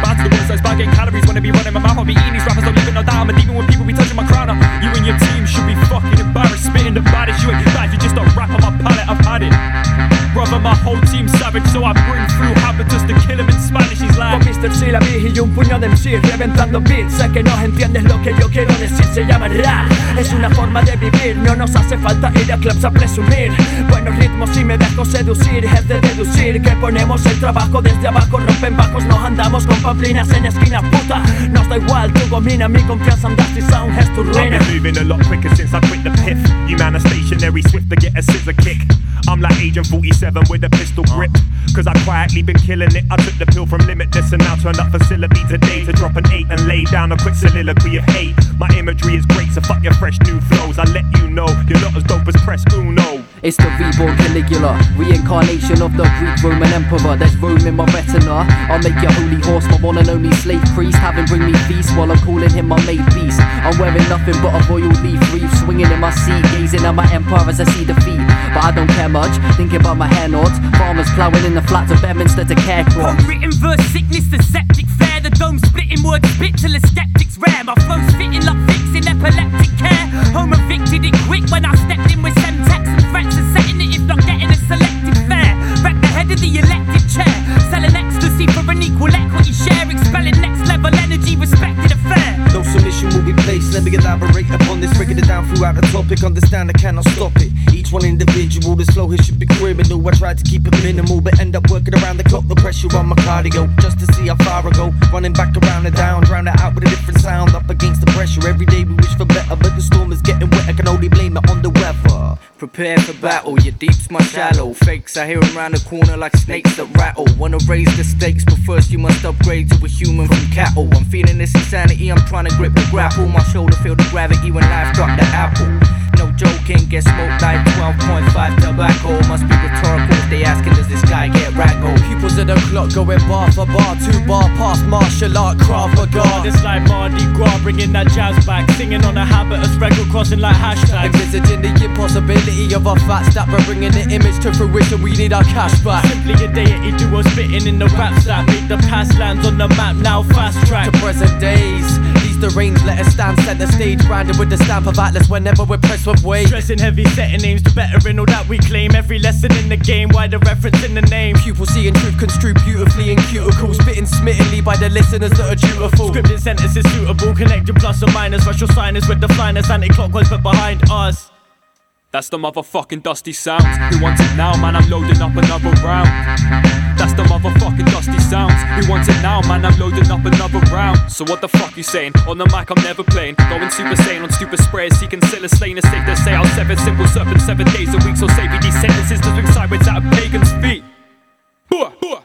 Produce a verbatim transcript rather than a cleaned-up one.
Back to the world, so it's about getting calories. Wanna be running my mouth, I'll be eating these rappers, don't live in no doubt. I'm a demon when people be touching my crown. You and your team should be fucking embarrassed, spitting the baddest. You ain't bad, you just don't rap on my palette, I've had it. Brother, my whole team's savage, so I bring through habitus to kill him in Spanish. He's like con mister Syllabi y un puño de M C reventando beats. Sé que no entiendes lo que yo quiero decir, se llama rap. Es una forma de vivir, no nos hace falta ir a clubs a presumir. Buenos ritmos y me dejo seducir, es de deducir que ponemos el trabajo desde abajo. Rompen bajos, nos andamos con pamplinas en esquinas, puta. Nos da igual, tú domina mi confianza en Dusty Sound, es tu ruina. I've been moving a lot quicker since I quit the piff. You man are stationary, swift to get a scissor kick. I'm like Agent forty-seven with a pistol grip, cause I quietly been killing it. I took the pill from Limitless and now turned up for syllabi today to drop an eight and lay down a quick soliloquy of hate. My imagery is great, so fuck your fresh new flows. I let you know, you're not as dope as Press Uno. It's the reborn Caligula, reincarnation of the Greek Roman emperor. There's Rome in my retina. I'll make your holy horse my one and only slave priest. Have him bring me feast while I'm calling him my made beast. I'm wearing nothing but a royal leaf wreath, swinging in my seat, gazing at my empire as I see defeat. But I don't care much, thinking about my hair nods. Farmers ploughing in the flats of Bedminster to care crops. Written verse sickness, the septic fair. The dome splitting words spit till the skeptics rare. My flow's fitting like fixing epileptic care. Home evicted it quick when I stepped in with Semtex and threats and setting it if not getting a selected fare. Wreck the head of the elected chair, selling ecstasy for an equal equity share. Expelling next level energy, respected affair. No submission will be placed, let me elaborate upon this. Breaking it down throughout the topic, understand I cannot stop it. Each one individual, this flow here should be criminal. I tried to keep it minimal, but end up working around the clock. The pressure on my cardio, just to see how far I go. Running back around and down, drown it out with a different sound. Up against the pressure, every day we wish for better, but the storm is getting wet, I can only blame it on the weather. Prepare for battle, your deep's my shallow. Fakes, I hear them round the corner like snakes that rattle. Wanna raise the stakes, but first you must upgrade to a human from cattle. I'm feeling this insanity, I'm trying to grip the grapple. My shoulder feel the gravity when life dropped the apple. No joking, get smoked like twelve point five tobacco. Must be rhetorical if they asking, does this guy get raggo? Pupils of the clock going bar for bar, two bar past martial art, Krav Maga. It's like Mardi Gras, bringing that jazz back, singing on a habit, record crossing like hashtags. Envisaging the impossibility of our fat stack, we're bringing the image to fruition, we need our cash back. Simply a deity duo spitting in the rap stack, make the past lands on the map, now fast track. To present days, these the range, let us stand center stage, branded with the stamp of Atlas whenever we're pressed with weight. Stressing heavy, setting names to better in all that we claim. Every lesson in the game, why the reference in the name? Pupils seeing truth construed beautifully in cuticles, spitting smittingly by the listeners that are dutiful. Scripted sentences suitable, connecting plus or minus. Rush your signers with the finest, anti-clockwise but behind us. That's the motherfucking Dusty Sounds. Who wants it now, man? I'm loading up another round. That's the motherfucking Dusty Sounds. Who wants it now, man? I'm loading up another round. So what the fuck you saying? On the mic I'm never playing. Going super sane on stupid sprayers, seeking siller slaying. It's safe to say I'll sever simple serpent seven days a week. So save me these sentences to swing sideways at a pagan's feet. Booah, booah.